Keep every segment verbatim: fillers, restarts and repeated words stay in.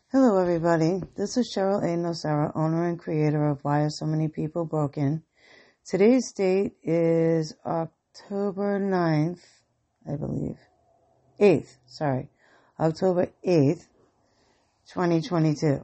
Hello everybody, this is Cheryl A. Nocera, owner and creator of Why Are So Many People Broken. Today's date is October ninth, I believe. eighth, sorry. October eighth, twenty twenty-two.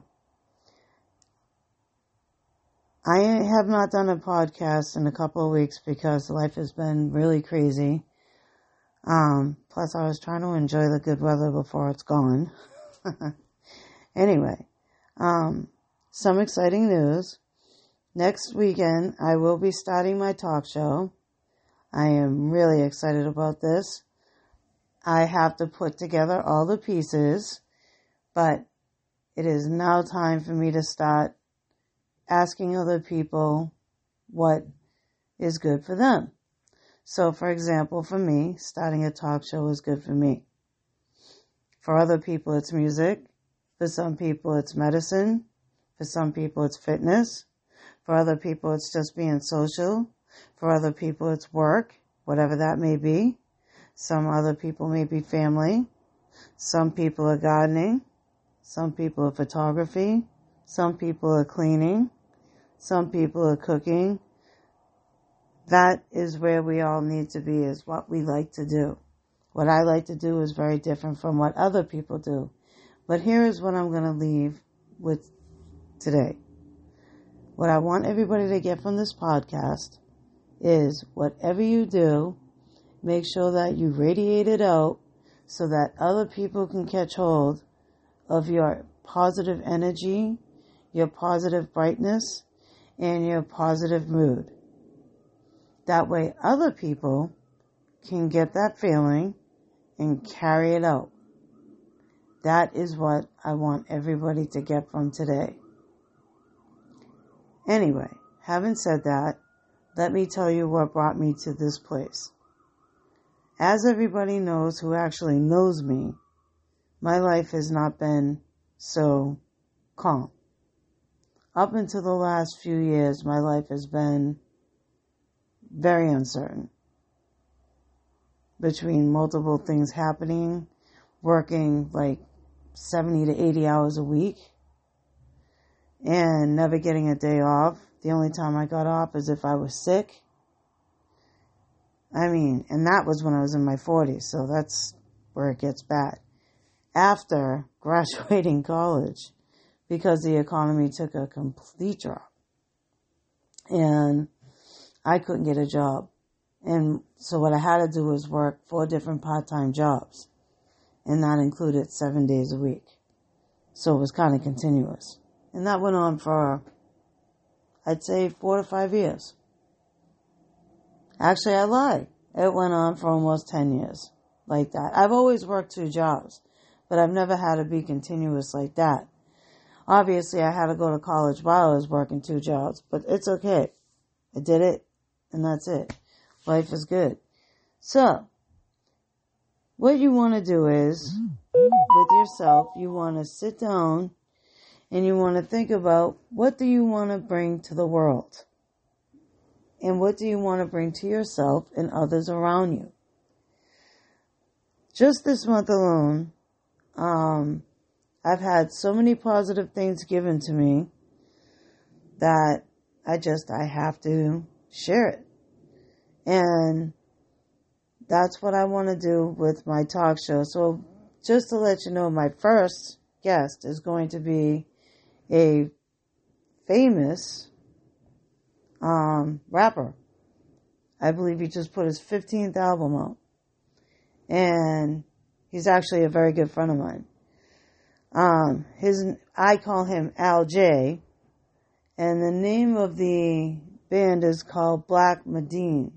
I have not done a podcast in a couple of weeks because life has been really crazy. Um, plus I was trying to enjoy the good weather before it's gone. Anyway, um, some exciting news. Next weekend, I will be starting my talk show. I am really excited about this. I have to put together all the pieces, but it is now time for me to start asking other people what is good for them. So, for example, for me, starting a talk show is good for me. For other people, it's music. For some people, it's medicine. For some people, it's fitness. For other people, it's just being social. For other people, it's work, whatever that may be. Some other people may be family. Some people are gardening. Some people are photography. Some people are cleaning. Some people are cooking. That is where we all need to be, is what we like to do. What I like to do is very different from what other people do. But here is what I'm going to leave with today. What I want everybody to get from this podcast is whatever you do, make sure that you radiate it out so that other people can catch hold of your positive energy, your positive brightness, and your positive mood. That way other people can get that feeling and carry it out. That is what I want everybody to get from today. Anyway, having said that, let me tell you what brought me to this place. As everybody knows who actually knows me, my life has not been so calm. Up until the last few years, my life has been very uncertain. Between multiple things happening, working like seventy to eighty hours a week, and never getting a day off. The only time I got off is if I was sick. I mean, and that was when I was in my forties, so that's where it gets bad. After graduating college, because the economy took a complete drop, and I couldn't get a job. And so what I had to do was work four different part-time jobs. And that included seven days a week. So it was kind of continuous. And that went on for, I'd say, four to five years. Actually, I lied. It went on for almost ten years like that. I've always worked two jobs, but I've never had to be continuous like that. Obviously, I had to go to college while I was working two jobs, but it's okay. I did it, and that's it. Life is good. So, what you want to do is, with yourself, you want to sit down and you want to think about what do you want to bring to the world? And what do you want to bring to yourself and others around you? Just this month alone, um, I've had so many positive things given to me that I just, I have to share it. And that's what I want to do with my talk show. So just to let you know, my first guest is going to be a famous um, rapper. I believe he just put his fifteenth album out. And he's actually a very good friend of mine. Um, his, I call him Al J. And the name of the band is called Black Medine.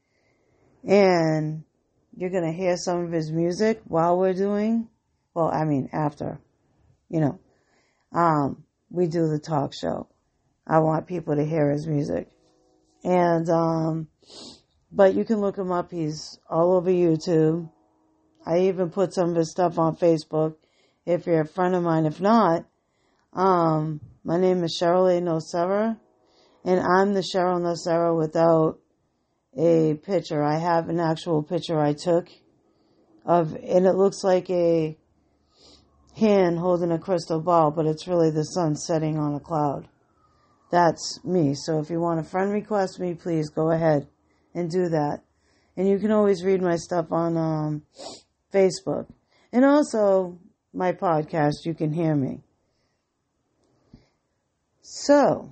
And you're going to hear some of his music while we're doing, well, I mean, after, you know, um, we do the talk show. I want people to hear his music. And, um, but you can look him up. He's all over YouTube. I even put some of his stuff on Facebook if you're a friend of mine. If not, um, my name is Cheryl A. Nocera, and I'm the Cheryl Nocera without a picture. I have an actual picture I took of, and it looks like a hand holding a crystal ball, but it's really the sun setting on a cloud. That's me. So if you want to friend request me, please go ahead and do that. And you can always read my stuff on um, Facebook. And also my podcast, you can hear me. So,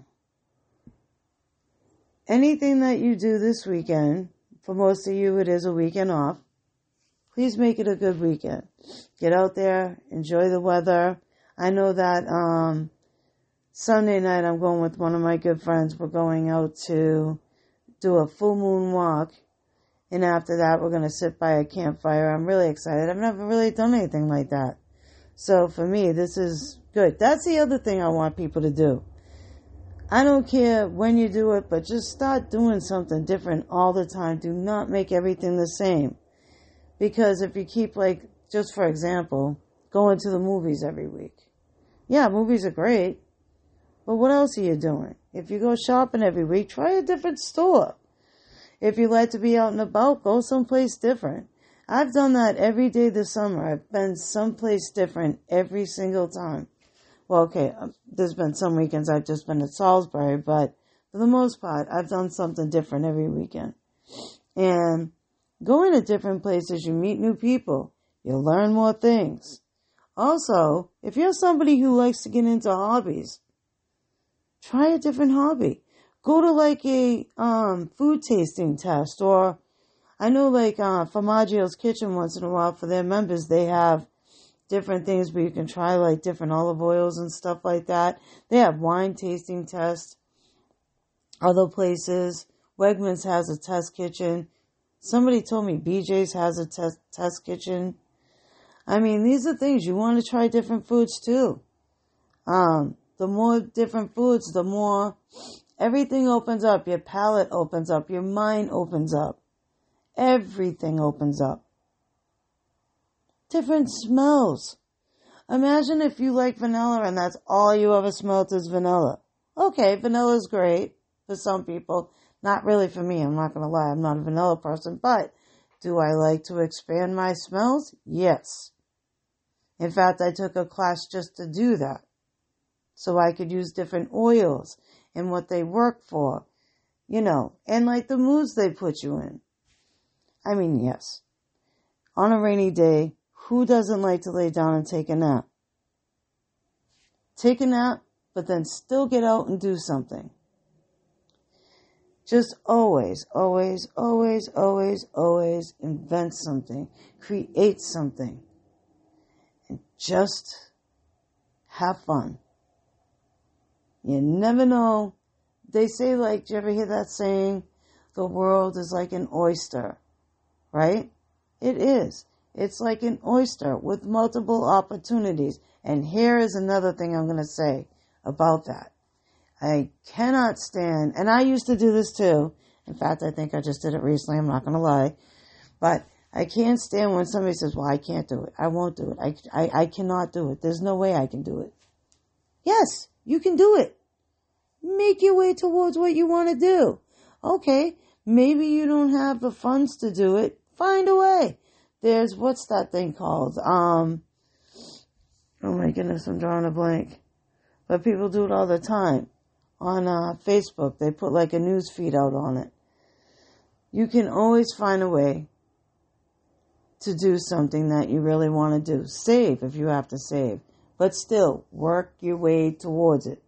anything that you do this weekend, for most of you it is a weekend off, please make it a good weekend. Get out there, enjoy the weather. I know that um, Sunday night I'm going with one of my good friends. We're going out to do a full moon walk. And after that, we're going to sit by a campfire. I'm really excited. I've never really done anything like that. So for me, this is good. That's the other thing I want people to do. I don't care when you do it, but just start doing something different all the time. Do not make everything the same. Because if you keep, like, just for example, going to the movies every week. Yeah, movies are great. But what else are you doing? If you go shopping every week, try a different store. If you like to be out and about, go someplace different. I've done that every day this summer. I've been someplace different every single time. Well, okay, there's been some weekends I've just been at Salisbury, but for the most part, I've done something different every weekend. And going to different places, you meet new people. You learn more things. Also, if you're somebody who likes to get into hobbies, try a different hobby. Go to like a um, food tasting test, or I know like uh, Formaggio's Kitchen once in a while for their members, they have different things where you can try like different olive oils and stuff like that. They have wine tasting tests. Other places, Wegmans has a test kitchen. Somebody told me B J's has a test test kitchen. I mean, these are things you want to try different foods too. Um, the more different foods, the more everything opens up. Your palate opens up. Your mind opens up. Everything opens up. Different smells. Imagine if you like vanilla and that's all you ever smelled is vanilla. Okay, vanilla's great for some people. Not really for me. I'm not going to lie. I'm not a vanilla person. But do I like to expand my smells? Yes. In fact, I took a class just to do that. So I could use different oils and what they work for. You know, and like the moods they put you in. I mean, yes. On a rainy day, who doesn't like to lay down and take a nap? Take a nap, but then still get out and do something. Just always, always, always, always, always invent something. Create something. And just have fun. You never know. They say, like, do you ever hear that saying? The world is like an oyster, right? It is. It's like an oyster with multiple opportunities. And here is another thing I'm going to say about that. I cannot stand, and I used to do this too. In fact, I think I just did it recently. I'm not going to lie. But I can't stand when somebody says, well, I can't do it. I won't do it. I, I, I cannot do it. There's no way I can do it. Yes, you can do it. Make your way towards what you want to do. Okay, maybe you don't have the funds to do it. Find a way. There's, what's that thing called? Um, oh my goodness, I'm drawing a blank. But people do it all the time. On uh, Facebook, they put like a news feed out on it. You can always find a way to do something that you really want to do. Save if you have to save. But still, work your way towards it.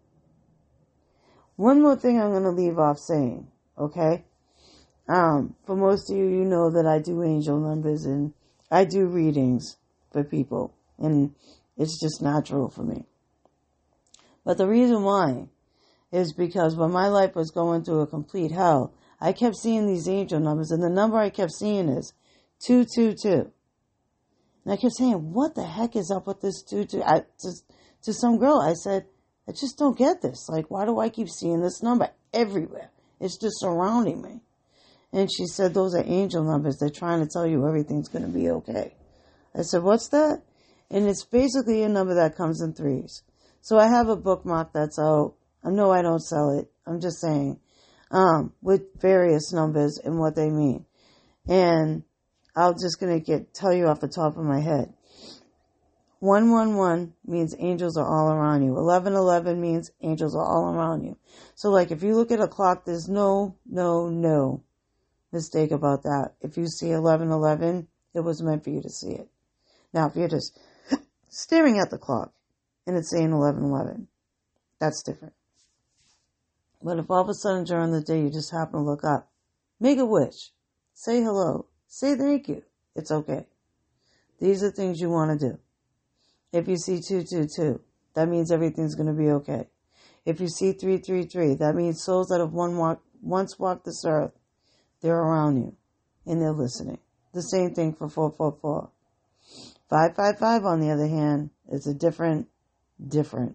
One more thing I'm going to leave off saying, okay? Um, for most of you, you know that I do angel numbers and I do readings for people. And it's just natural for me. But the reason why is because when my life was going through a complete hell, I kept seeing these angel numbers, and the number I kept seeing is two two two. And I kept saying, what the heck is up with this two two? I, to, to some girl, I said, I just don't get this. Like, why do I keep seeing this number everywhere? It's just surrounding me. And she said, those are angel numbers. They're trying to tell you everything's going to be okay. I said, what's that? And it's basically a number that comes in threes. So I have a bookmark that's out. I know I don't sell it. I'm just saying. Um, with various numbers and what they mean. And I'm just going to get tell you off the top of my head. one one one means angels are all around you. eleven eleven means angels are all around you. So like if you look at a clock, there's no, no, no mistake about that. If you see eleven eleven, it was meant for you to see it. Now, if you're just staring at the clock and it's saying eleven eleven, that's different. But if all of a sudden during the day you just happen to look up, make a wish, say hello, say thank you, it's okay. These are things you want to do. If you see two two two, that means everything's going to be okay. If you see three three three, that means souls that have one walk, once walked this earth, they're around you and they're listening. The same thing for four four four. five five five, on the other hand, is a different, different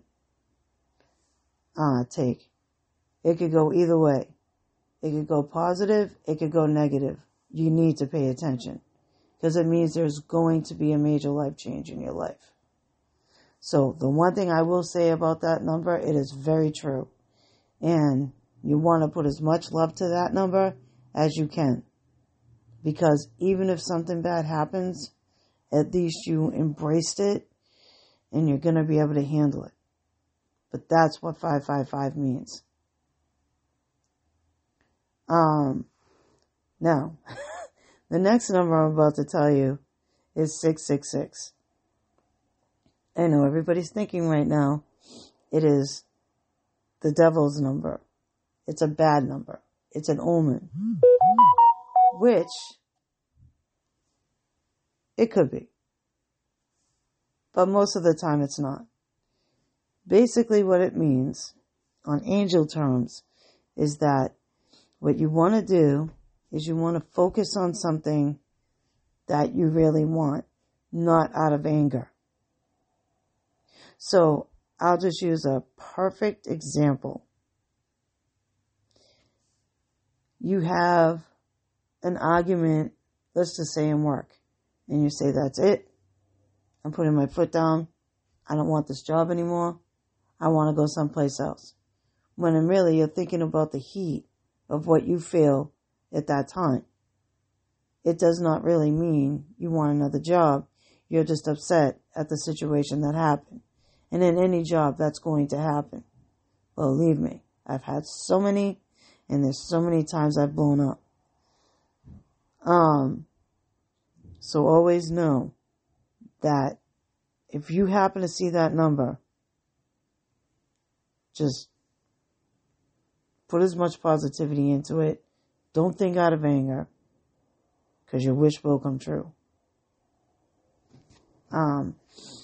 uh, take. It could go either way. It could go positive. It could go negative. You need to pay attention because it means there's going to be a major life change in your life. So the one thing I will say about that number, it is very true. And you want to put as much love to that number as you can. Because even if something bad happens, at least you embraced it and you're going to be able to handle it. But that's what five five five means. Um, now, the next number I'm about to tell you is six six six. I know everybody's thinking right now, it is the devil's number. It's a bad number. It's an omen. Which, it could be. But most of the time it's not. Basically what it means, on angel terms, is that what you want to do is you want to focus on something that you really want, not out of anger. So I'll just use a perfect example. You have an argument, let's just say in work, and you say, that's it. I'm putting my foot down. I don't want this job anymore. I want to go someplace else. When in really you're thinking about the heat of what you feel at that time. It does not really mean you want another job. You're just upset at the situation that happened. And in any job, that's going to happen. Believe me, I've had so many, and there's so many times I've blown up. Um, so always know that if you happen to see that number, just put as much positivity into it. Don't think out of anger, because your wish will come true. Um,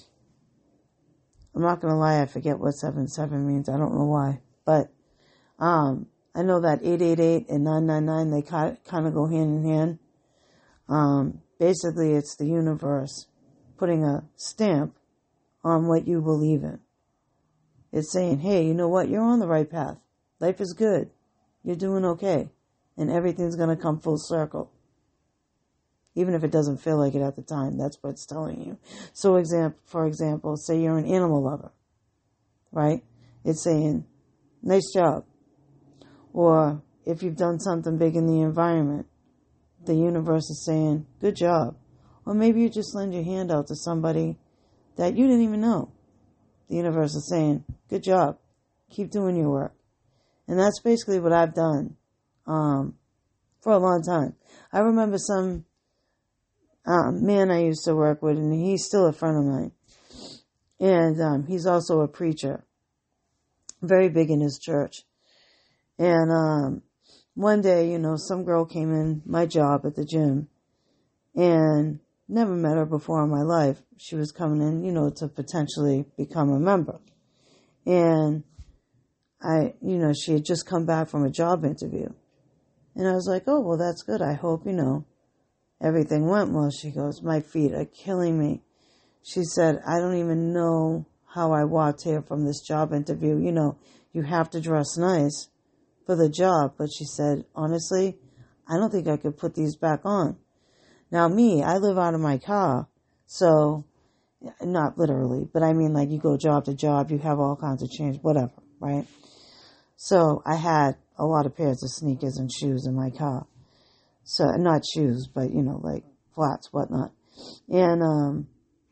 I'm not going to lie, I forget what seven seven means. I don't know why. But um, I know that eight eight eight and nine nine nine, they kind of go hand in hand. Um, basically, it's the universe putting a stamp on what you believe in. It's saying, hey, you know what? You're on the right path. Life is good. You're doing okay. And everything's going to come full circle. Even if it doesn't feel like it at the time, that's what it's telling you. So, example, for example, say you're an animal lover, right? It's saying, nice job. Or if you've done something big in the environment, the universe is saying, good job. Or maybe you just lend your hand out to somebody that you didn't even know. The universe is saying, good job. Keep doing your work. And that's basically what I've done um, for a long time. I remember some Um, man I used to work with, and he's still a friend of mine. And um, he's also a preacher, very big in his church. And um, one day, you know, some girl came in my job at the gym, and never met her before in my life. She was coming in, you know, to potentially become a member. And I, you know, she had just come back from a job interview. And I was like, oh, well, that's good. I hope, you know, everything went well. She goes, my feet are killing me. She said, I don't even know how I walked here from this job interview. You know, you have to dress nice for the job. But she said, honestly, I don't think I could put these back on. Now me, I live out of my car. So, not literally, but I mean like you go job to job, you have all kinds of change, whatever, right? So I had a lot of pairs of sneakers and shoes in my car. So, not shoes, but, you know, like flats, whatnot. And um,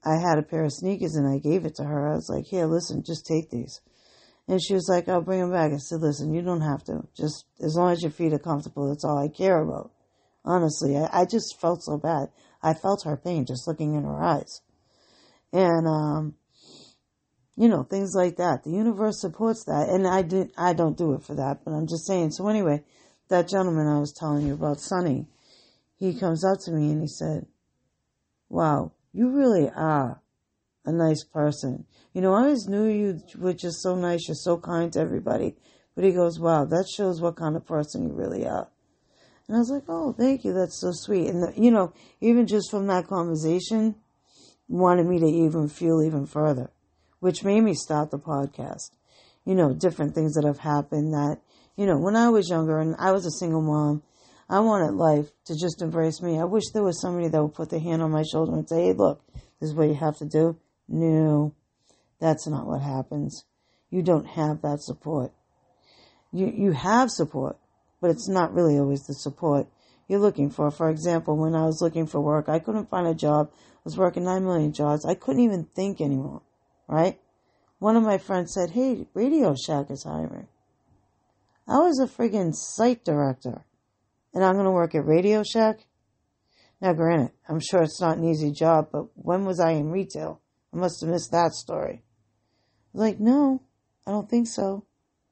I had a pair of sneakers and I gave it to her. I was like, here, listen, just take these. And she was like, I'll bring them back. I said, listen, you don't have to. Just as long as your feet are comfortable, that's all I care about. Honestly, I, I just felt so bad. I felt her pain just looking in her eyes. And, um, you know, things like that. The universe supports that. And I didn't, I don't do it for that, but I'm just saying. So anyway, that gentleman I was telling you about, Sonny, he comes up to me and he said, wow, you really are a nice person. You know, I always knew you were just so nice. You're so kind to everybody. But he goes, wow, that shows what kind of person you really are. And I was like, oh, thank you. That's so sweet. And, the, you know, even just from that conversation, wanted me to even feel even further, which made me start the podcast. You know, different things that have happened that, you know, when I was younger and I was a single mom, I wanted life to just embrace me. I wish there was somebody that would put their hand on my shoulder and say, hey, look, this is what you have to do. No, that's not what happens. You don't have that support. You you have support, but it's not really always the support you're looking for. For example, when I was looking for work, I couldn't find a job. I was working nine million jobs. I couldn't even think anymore, right? One of my friends said, hey, Radio Shack is hiring. I was a friggin' site director, and I'm going to work at Radio Shack? Now, granted, I'm sure it's not an easy job, but when was I in retail? I must have missed that story. I was like, no, I don't think so.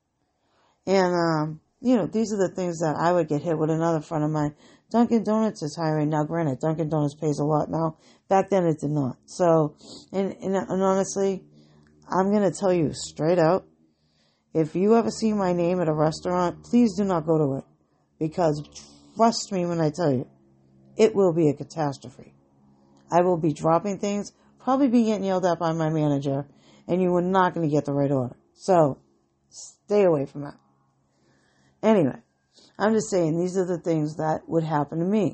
And, um, you know, these are the things that I would get hit with. Another friend of mine, Dunkin' Donuts is hiring. Now, granted, Dunkin' Donuts pays a lot now. Back then, it did not. So, and, and, and honestly, I'm going to tell you straight out, if you ever see my name at a restaurant, please do not go to it. Because trust me when I tell you, it will be a catastrophe. I will be dropping things, probably be getting yelled at by my manager, and you are not going to get the right order. So, stay away from that. Anyway, I'm just saying these are the things that would happen to me.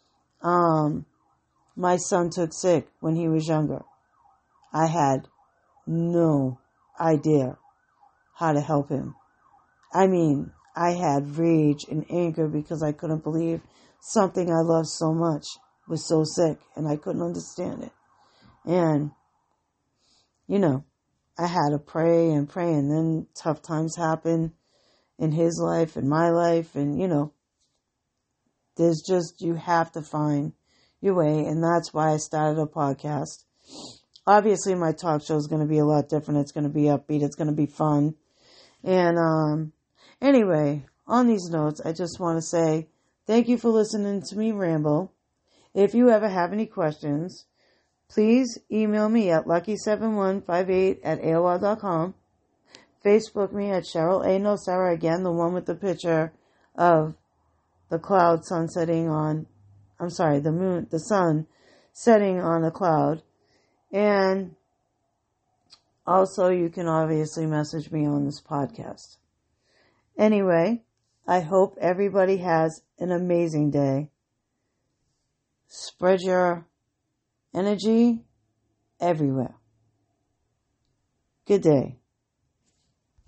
Um, my son took sick when he was younger. I had no idea how to help him. I mean, I had rage and anger because I couldn't believe something I loved so much was so sick and I couldn't understand it. And, you know, I had to pray and pray, and then tough times happen in his life and my life, and, you know, there's just, you have to find your way, and that's why I started a podcast. Obviously, my talk show is going to be a lot different. It's going to be upbeat. It's going to be fun. And, um, anyway, on these notes, I just want to say thank you for listening to me ramble. If you ever have any questions, please email me at lucky seven one five eight at A O L dot com. Facebook me at Cheryl A. Nocera, again, the one with the picture of the cloud sun setting on, I'm sorry, the moon, the sun setting on a cloud. And also you can obviously message me on this podcast. Anyway, I hope everybody has an amazing day. Spread your energy everywhere. Good day.